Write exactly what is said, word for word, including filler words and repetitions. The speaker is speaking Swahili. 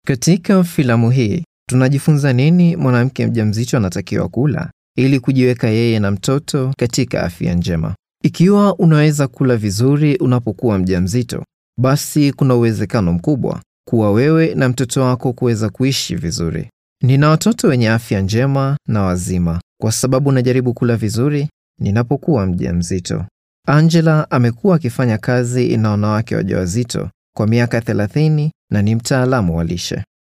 Katika filamu hii, tunajifunza nini mwanamke mjamzito anatakiwa kula ili kujiweka yeye na mtoto katika afya njema. Ikiwa unaweza kula vizuri unapokuwa mjamzito, basi kuna uwezekano mkubwa kuwa wewe na mtoto wako kuweza kuishi vizuri. Nina watoto wenye afya njema na wazima kwa sababu najaribu kula vizuri ninapokuwa mjamzito. Angela amekuwa akifanya kazi na wanawake wajawazito kwa miaka thelathini na ni mtaalamu wa lishe.